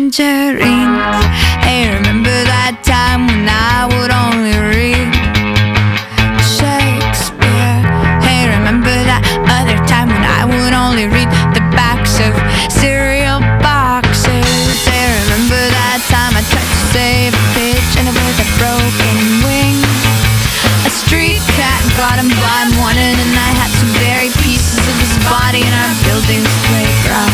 tangerines. Hey, remember that time when I would only read Shakespeare? Hey, remember that other time when I would only read the backs of cereal boxes? Hey, remember that time I tried to save a pigeon with a broken wing? A street cat got him by morning, and I had to bury pieces of his body in our building's playground.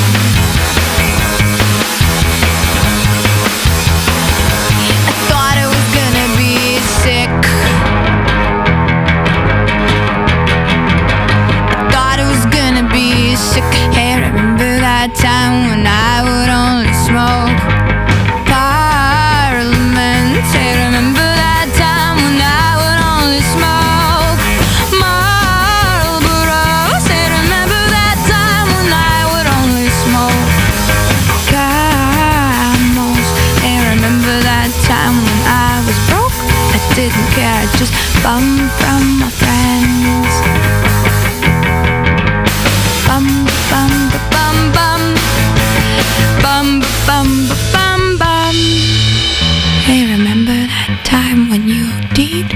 I thought it was gonna be sick. I thought it was gonna be sick. Hey, remember that time when I would only smoke Parliament? Hey, remember that time when I would only smoke Marlboro? Hey, remember that time when I would only smoke Camels? Hey, remember that time when I was broke? I didn't care, I just bummed from my friends. Bum bum ba bum bum, bum ba bum ba bum bum. Hey, remember that time when you did?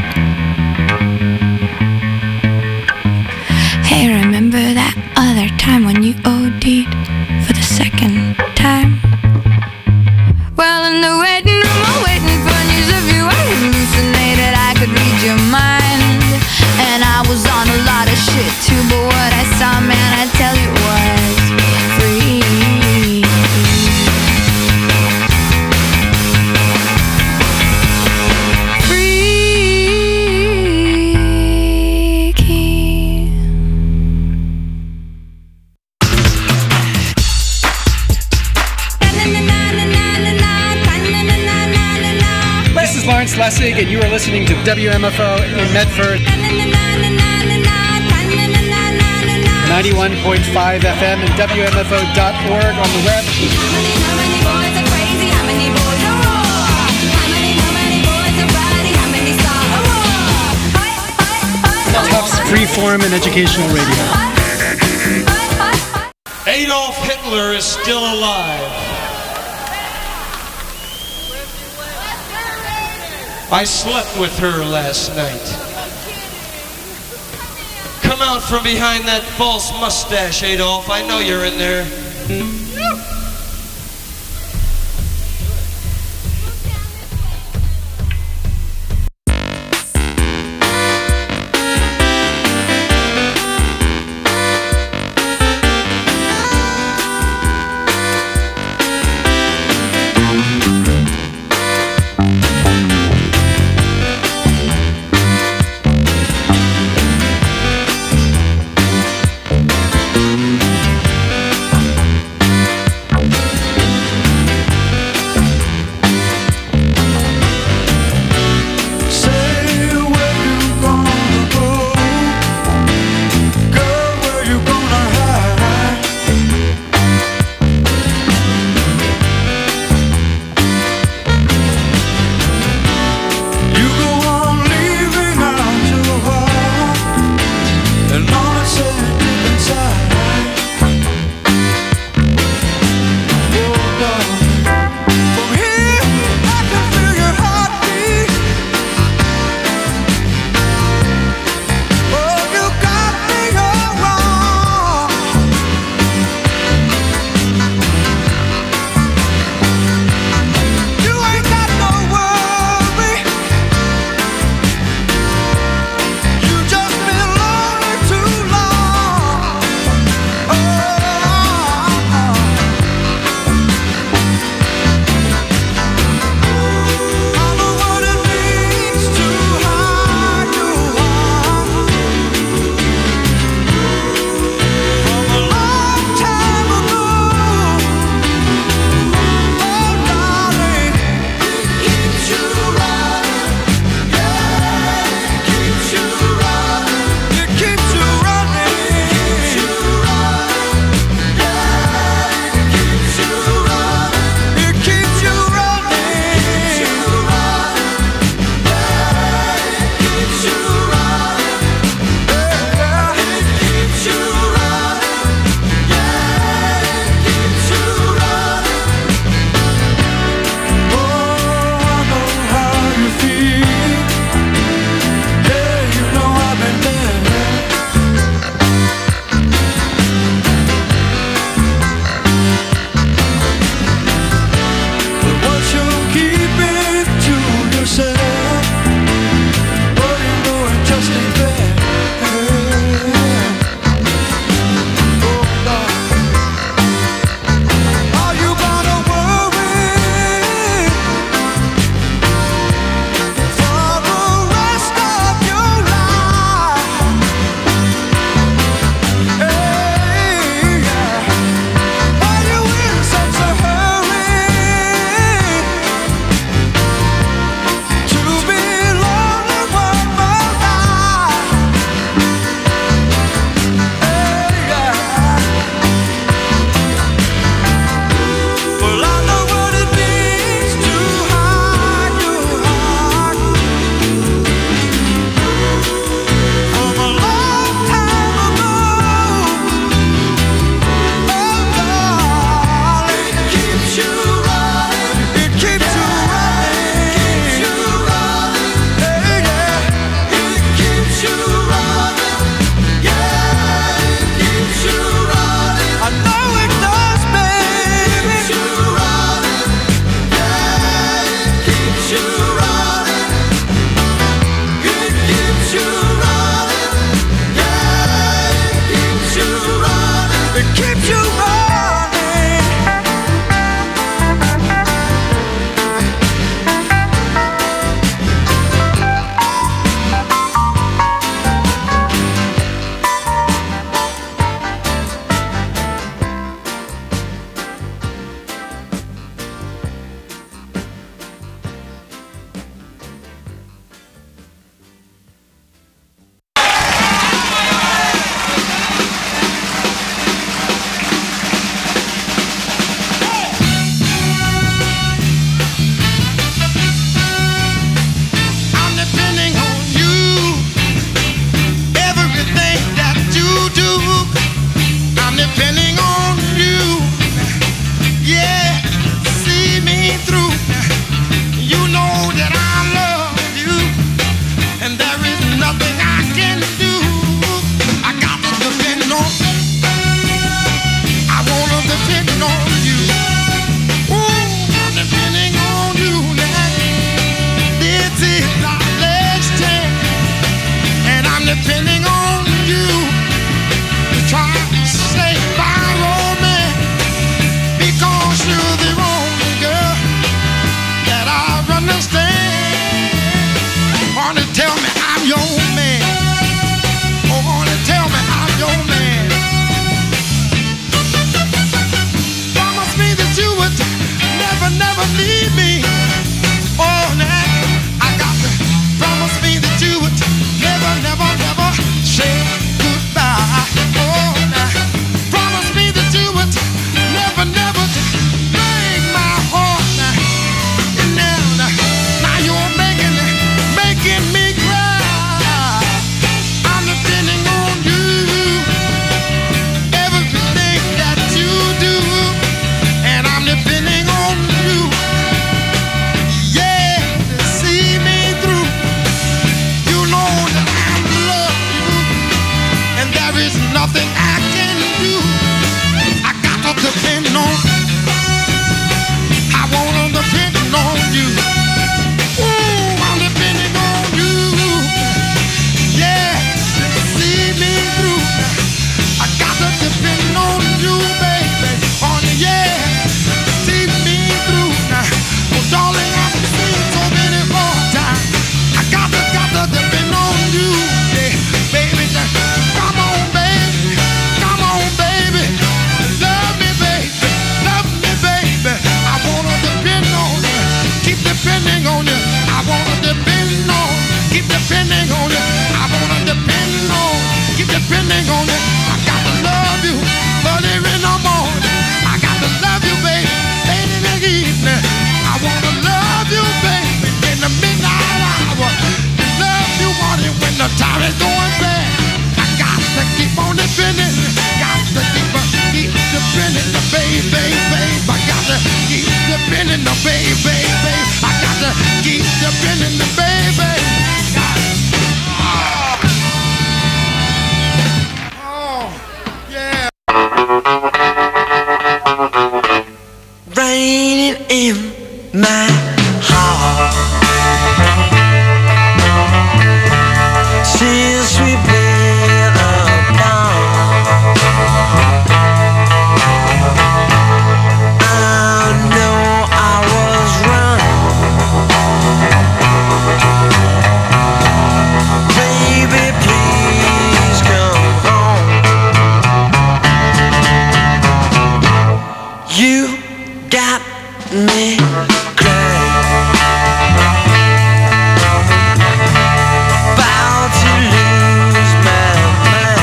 Hey, remember that other time when you OD'd for the second time? Well, in the waiting room, I'm waiting for news of you. I hallucinated, I could read your mind. And I was on a lot of shit too, but what I saw, man, I tell you was free. Freaky. This is Lawrence Lessig, and you are listening to WMFO in Medford, 91.5 FM and WMFO.org on the web. Tufts Freeform and Educational Radio. Adolf Hitler is still alive. I slept with her last night. Come out from behind that false mustache, Adolf. I know you're in there. depending on you. I wanna depend on, keep depending on you. I got to love you early in the morning. I got to love you, baby, late in the evening. I wanna love you, baby, in the midnight hour. Love you, honey, when the time is going bad. I got to keep on depending. Got to keep depending, the baby, babe. I got to keep depending, the baby, babe. I got to keep depending, the baby. Oh, yeah. Raining in my heart since we've been apart. I know I was wrong. Baby, please come home. You got me crying, about to lose my mind.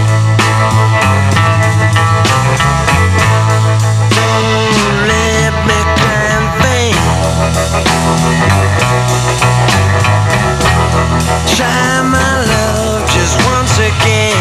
Don't let me cry in vain. Try my love just once again.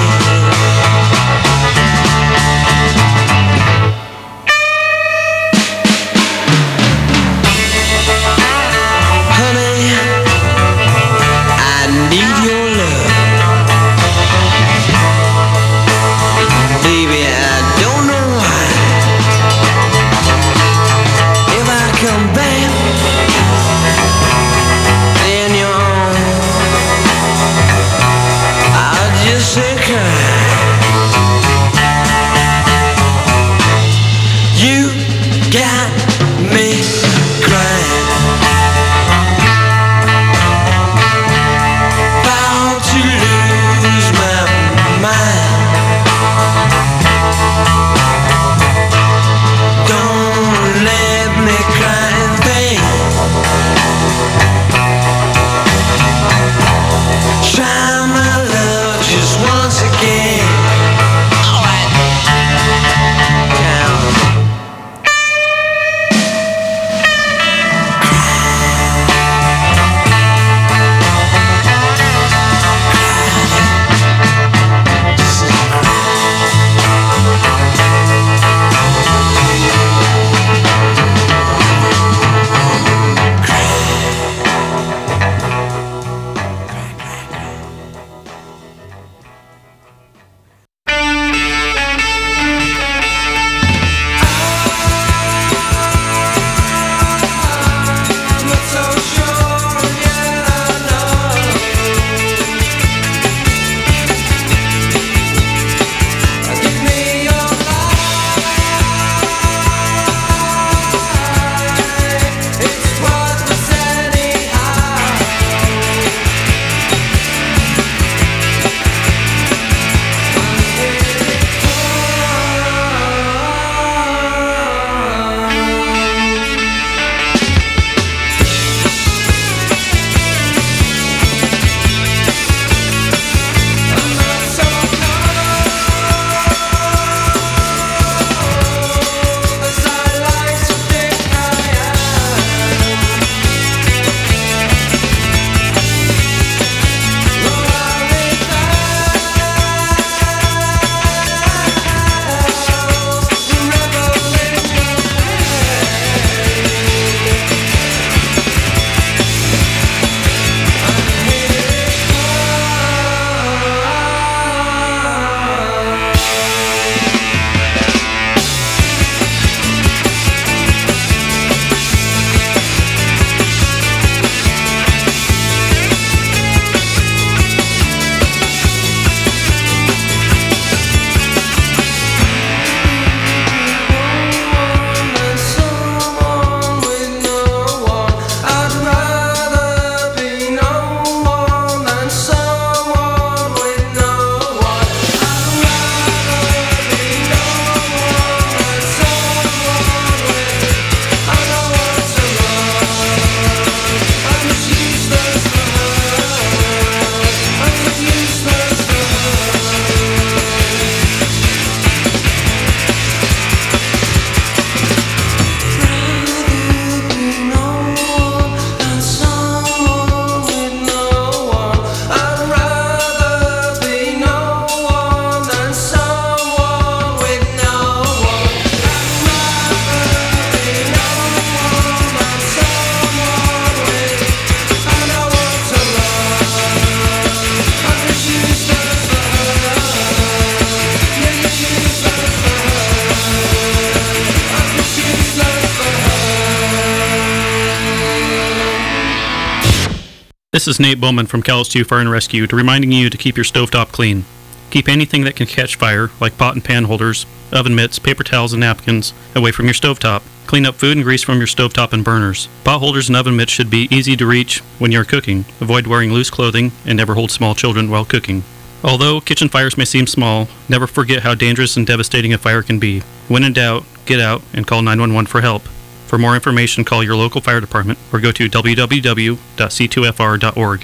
This is Nate Bowman from Calais Fire and Rescue, reminding you to keep your stovetop clean. Keep anything that can catch fire, like pot and pan holders, oven mitts, paper towels, and napkins, away from your stovetop. Clean up food and grease from your stovetop and burners. Pot holders and oven mitts should be easy to reach when you're cooking. Avoid wearing loose clothing and never hold small children while cooking. Although kitchen fires may seem small, never forget how dangerous and devastating a fire can be. When in doubt, get out and call 911 for help. For more information, call your local fire department or go to www.c2fr.org.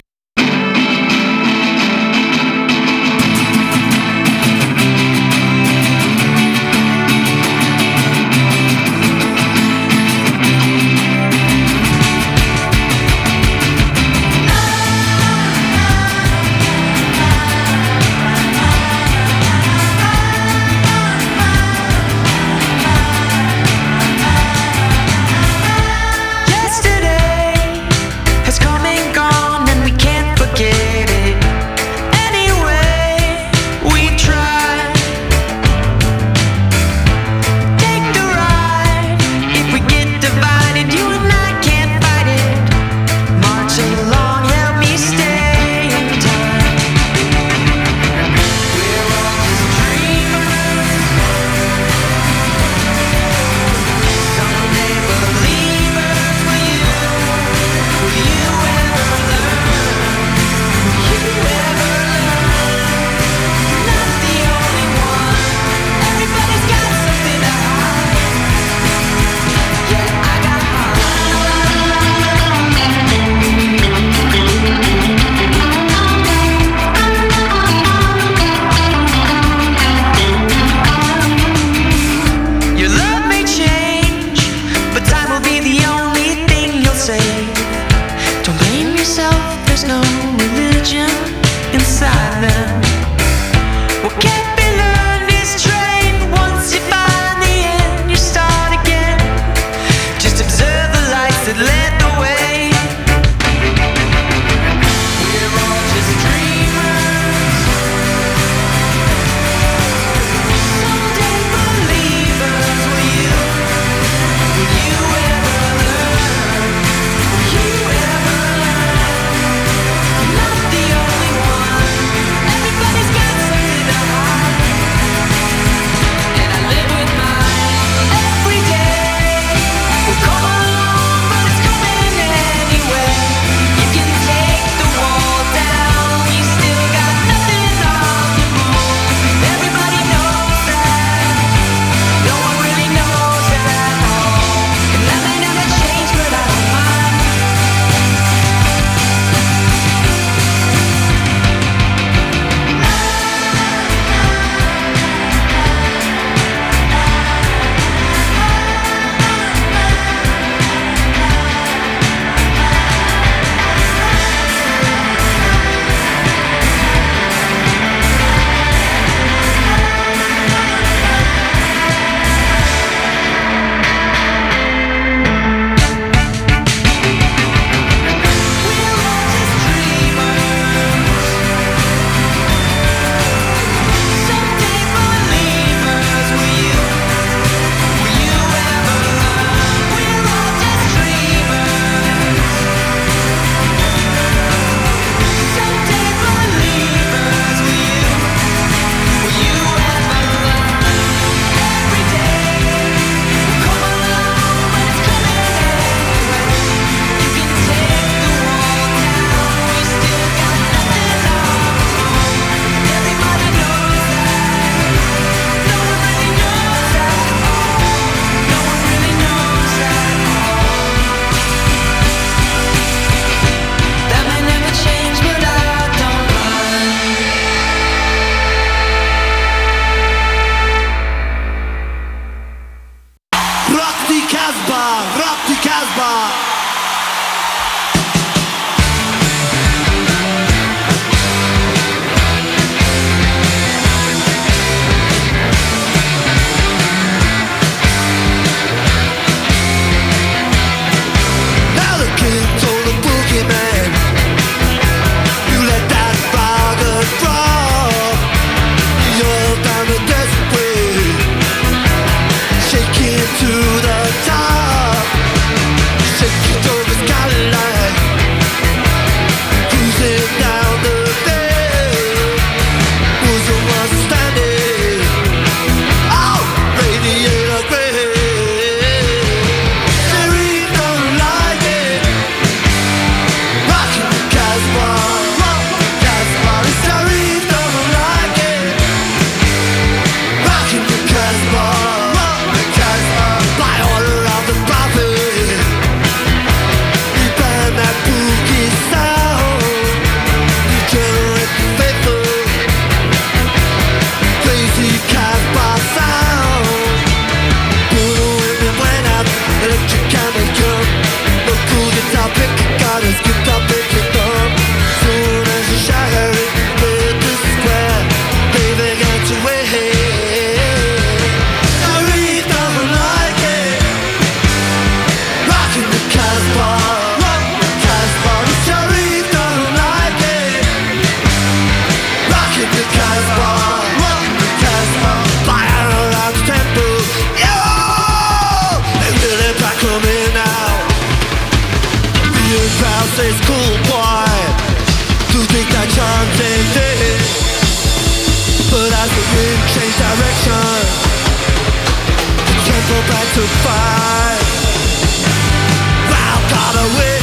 to fight. Thou got away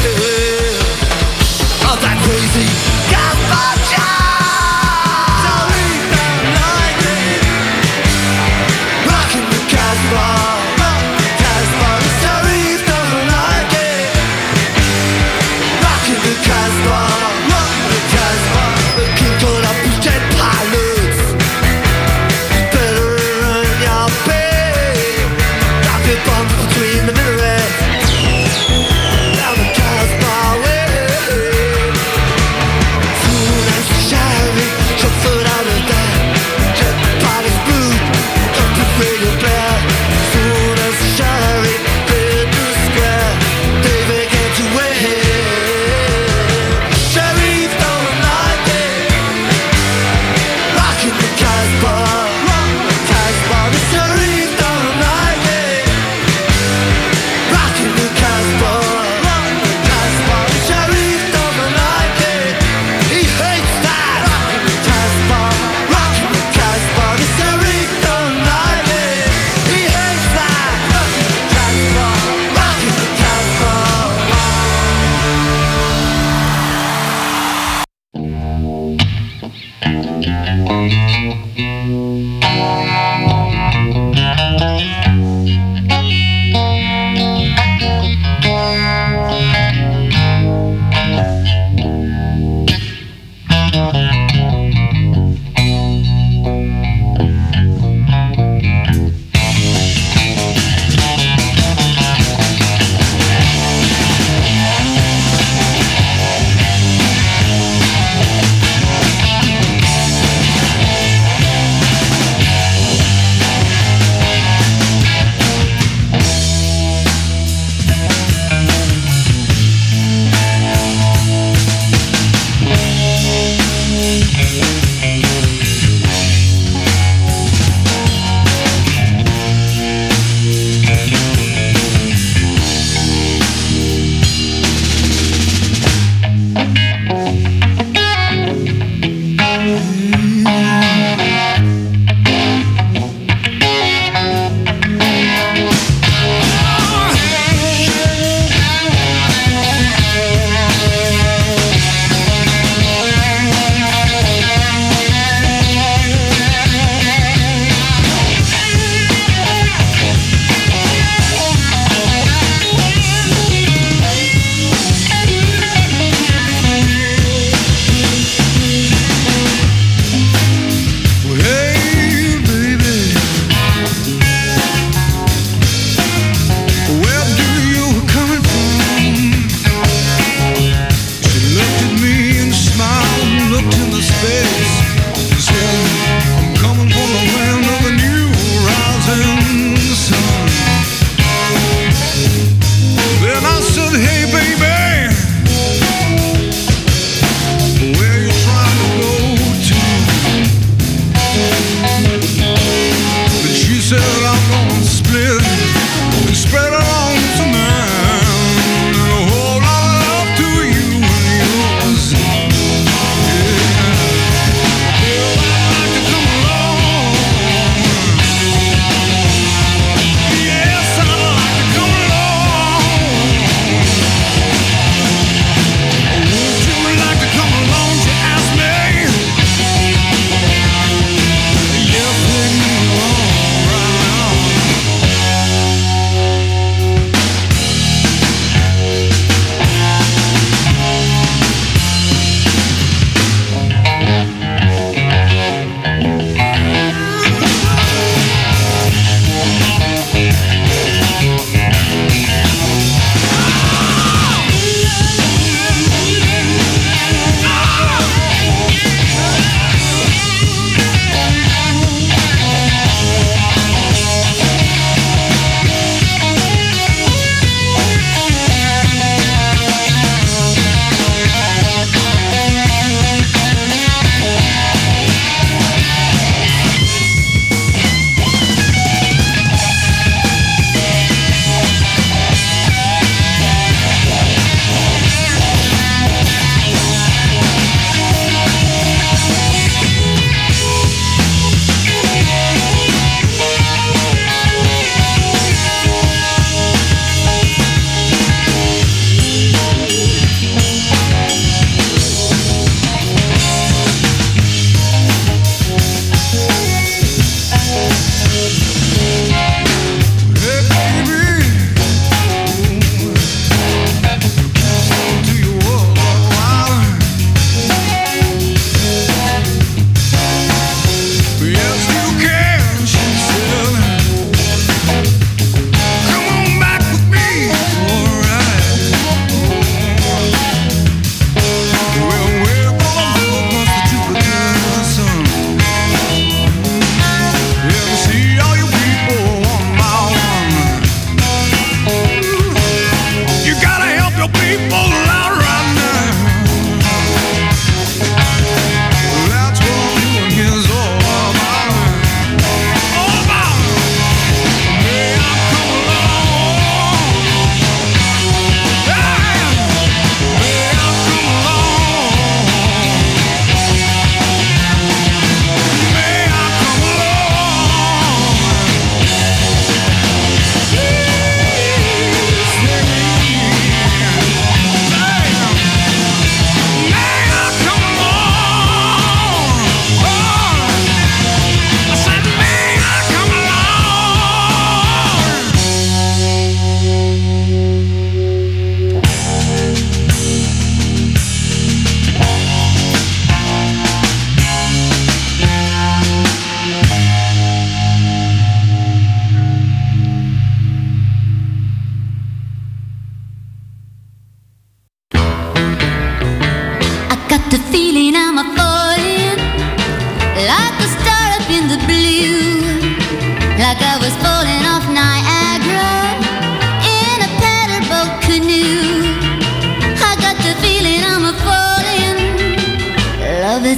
of that crazy garbage. So we don't like it. Rocking the Casbah. So we don't like it. Rocking the Casbah. The king called up his jet pilots. You better earn your pay. Rocket bomb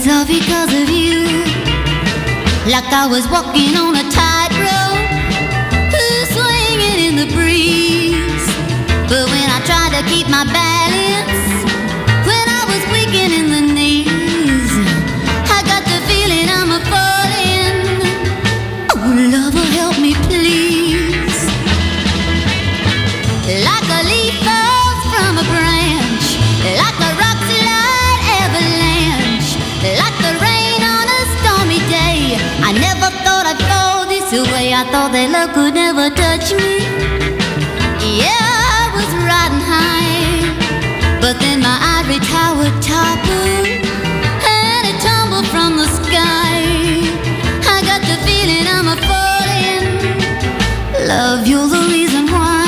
it's all because of you. Like I was walking on a tightrope, swinging in the breeze. But when I tried to keep my balance, when I was weakening in the knees, I got the feeling I'm a falling. Oh, lover, help me please. Like a leaf falls from a branch, like a rock slide avalanche, like the rain on a stormy day. I never thought I'd fall this way. I thought that love could never touch me. Yeah, I was riding high, but then my ivory tower toppled and it tumbled from the sky. I got the feeling I'm a falling. Love, you're the reason why.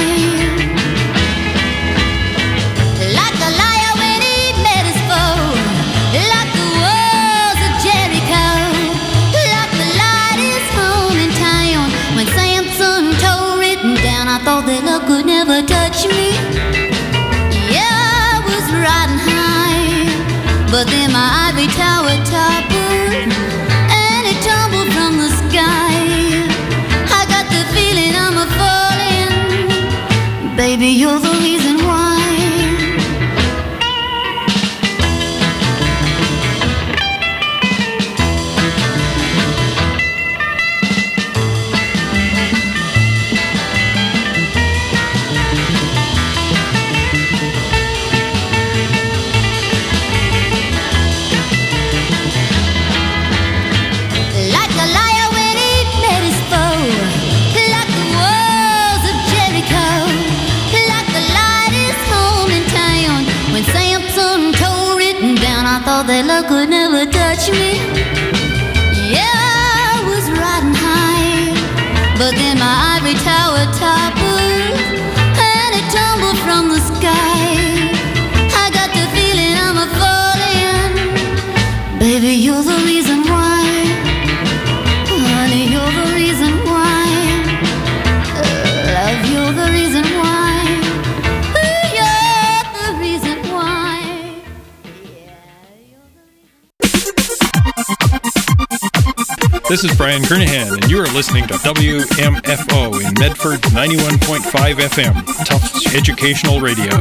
Like a liar when he met his foe, like the walls of Jericho, like the light is home in town. When Samson told written down, I thought that love could never touch me. Yeah, I was riding high, but then my ivory tower toppled and it tumbled from the sky. I got the feeling I'm a falling. Baby, you're the reason why. Like a liar when he met his foe, like the walls of Jericho, like the light is home in town. When Samson told written down, I thought that love could never touch me. Yeah, I was riding high, but then my ivory tower toppled and it tumbled from the sky. I got the feeling I'm a falling. Baby, you're the reason why. Honey, you're the reason why. Love, you're the reason why. You're the reason why. Yeah, you're the reason. This is Brian Kernahan, and you are listening to WMFO in Medford 91.5 FM, Tufts Educational Radio.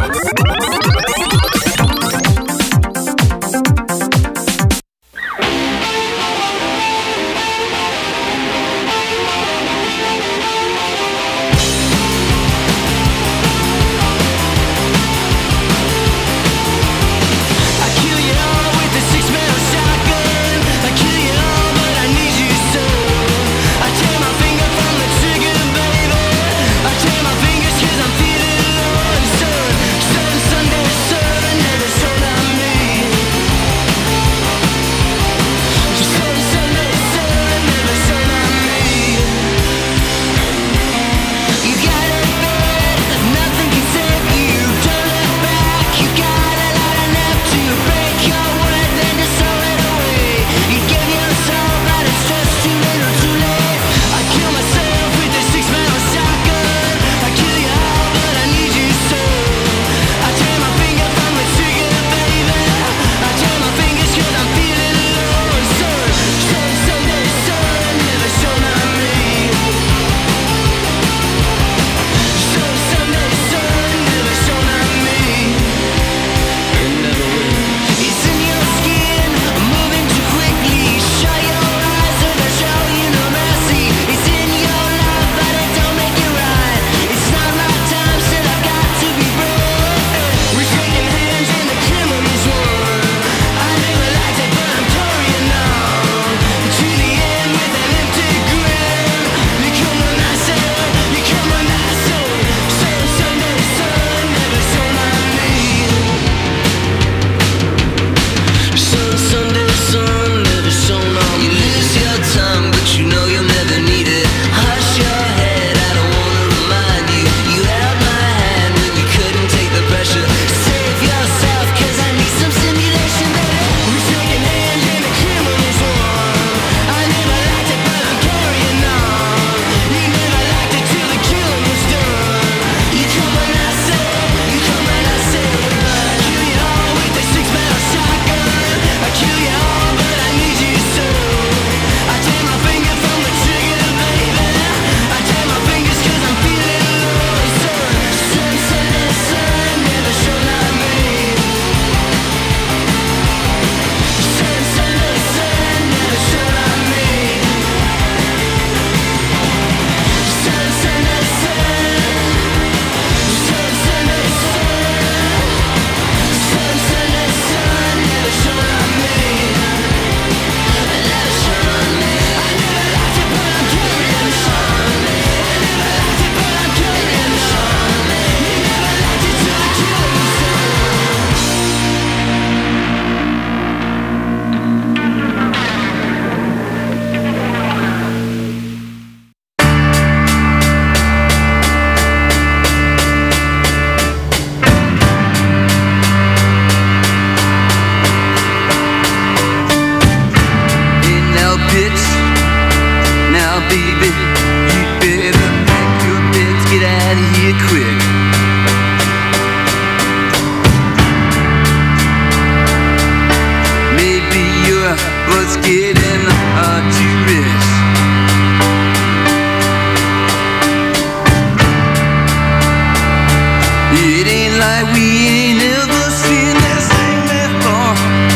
Fingers 'cause I'm feeling low and so sun, Sunday It ain't like we ain't ever seen this thing before.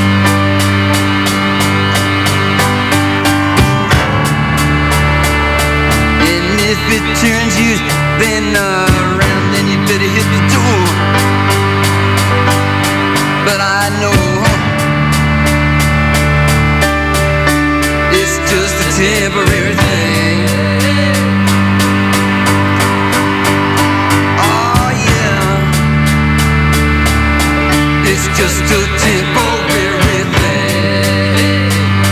And if it turns you then around, then you better hit the door. But I know it's just a temporary thing. Oh yeah, it's just a temporary thing.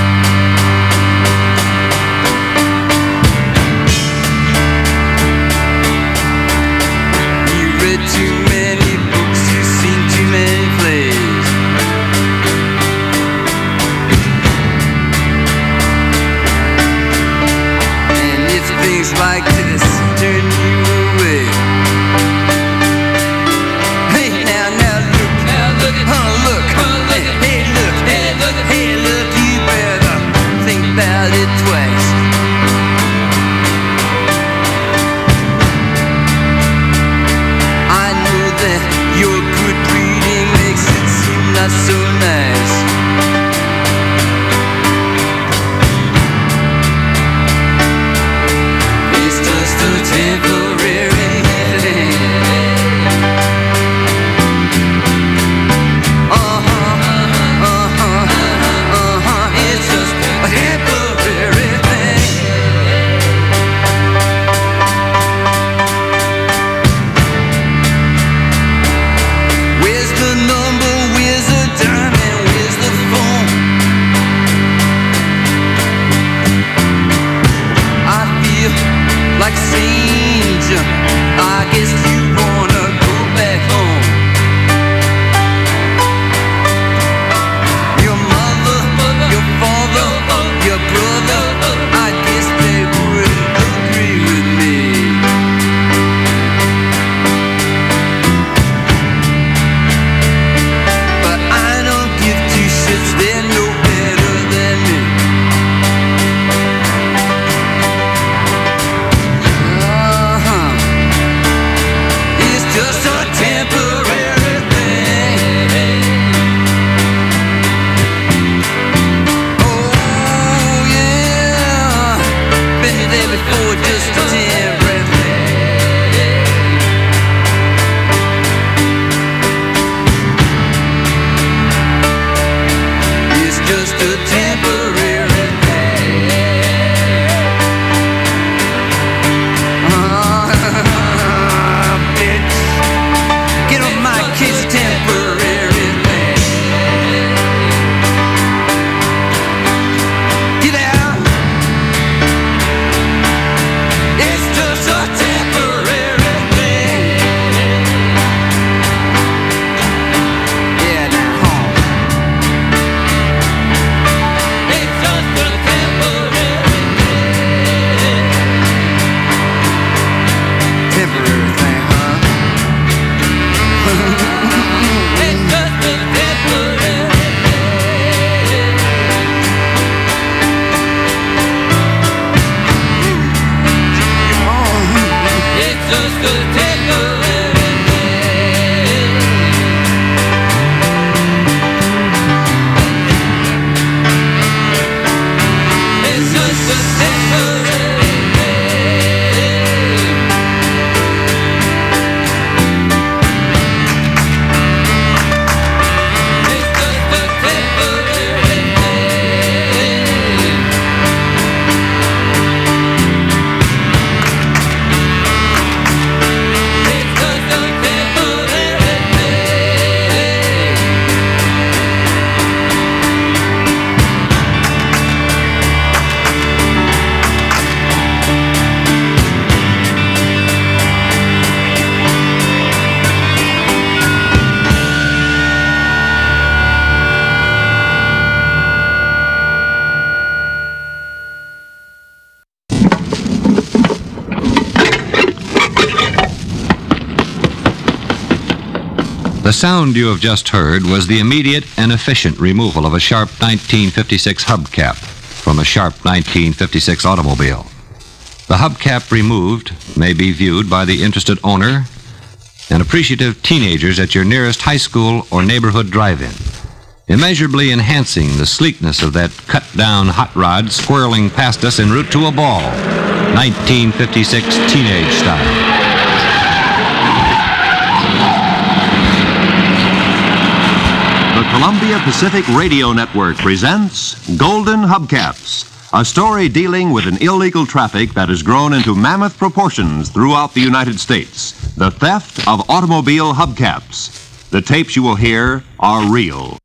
You read too many books, you've seen too many plays. And if things like this turn you away, hey now look, look, hey look, you better think about it twice. I know that your good breeding makes it seem not so nice. It's just a temporary thing. It's just a temporary thing. Where's the number? Where's the dime? And where's the phone? I feel like a stranger. I guess you wanna go back home. Your mother, your father, your brother, I guess they wouldn't agree with me. But I don't give two shits, they're no better than me. It's just a temporary thing. Oh yeah, been there before, just a temporary thing. It's just a temporary thing. Bitch, get on my case, temporary thing. Get out. It's just a temporary thing. Yeah, now home. It's just a temporary thing. Temporary thing, huh? It's just a temporary thing. It's just a temporary thing. It's just a temporary thing. It's just a temporary thing. It's just a temporary thing. The sound you have just heard was the immediate and efficient removal of a Sharp 1956 hubcap from a Sharp 1956 automobile. The hubcap removed may be viewed by the interested owner and appreciative teenagers at your nearest high school or neighborhood drive-in, immeasurably enhancing the sleekness of that cut-down hot rod squirreling past us en route to a ball, 1956 teenage style. The Columbia Pacific Radio Network presents Golden Hubcaps, a story dealing with an illegal traffic that has grown into mammoth proportions throughout the United States, the theft of automobile hubcaps. The tapes you will hear are real.